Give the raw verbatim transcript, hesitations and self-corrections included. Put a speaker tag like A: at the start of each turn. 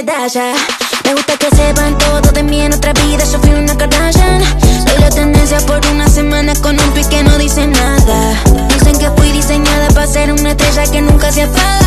A: medalla. Me gusta que sepan todo de mí en otra vida, yo fui una Kardashian. Soy la tendencia por una semana con un tweet que no dice nada. Dicen que fui diseñada para ser una estrella que nunca se apaga.